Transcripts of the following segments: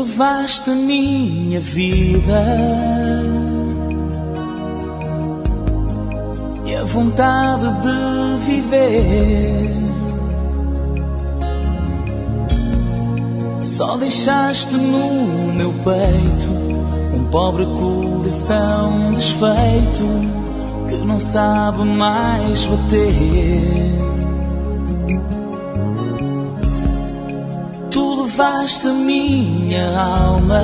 levaste a minha vida e a vontade de viver. Só deixaste no meu peito um pobre coração desfeito que não sabe mais bater. Tu levaste a minha alma,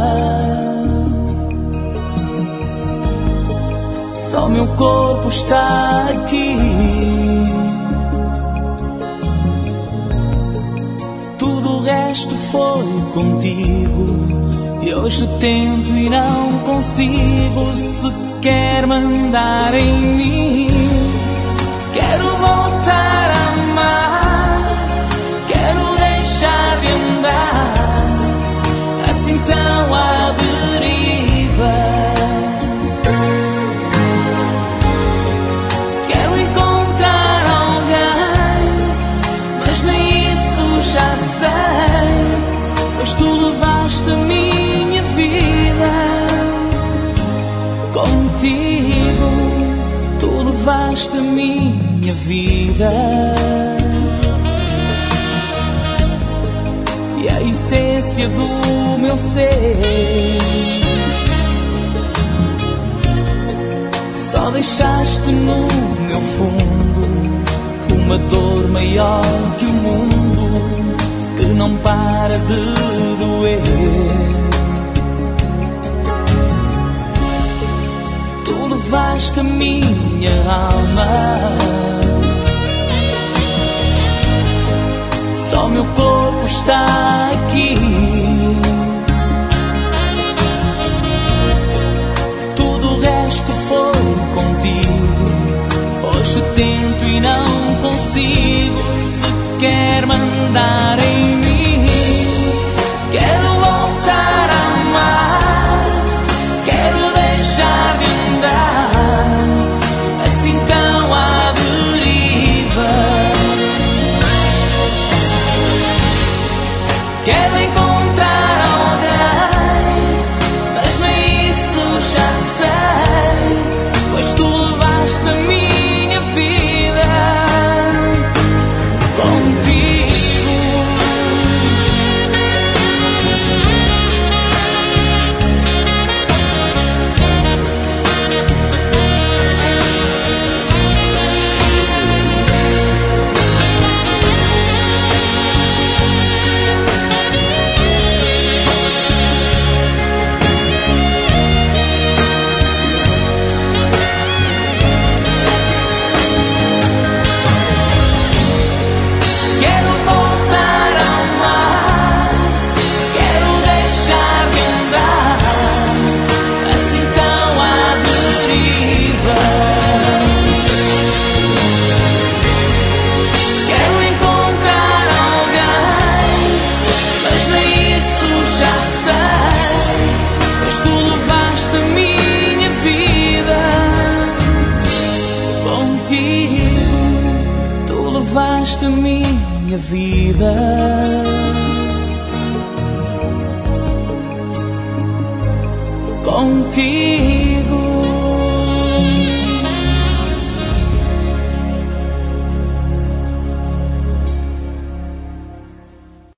só meu corpo está aqui. Tudo o resto foi contigo e hoje tento e não consigo sequer mandar em mim. Quero voltar a amar, quero deixar de andar assim tão à deriva. Quero encontrar alguém, mas nem isso já sei, pois tu levaste a minha vida contigo. Tu levaste a minha vida e a essência do meu ser. Só deixaste no meu fundo uma dor maior que o mundo, que não para de doer. Tu levaste a minha alma, só meu corpo está aqui. Tudo o resto foi contigo, hoje tento e não consigo sequer mandar em mim. Quero voltar a amar, quero deixar de andar assim tão à deriva. Quero encontrar alguém, mas nem isso já sei, pois tu levaste a minha vida contigo. Tu levaste a minha vida contigo.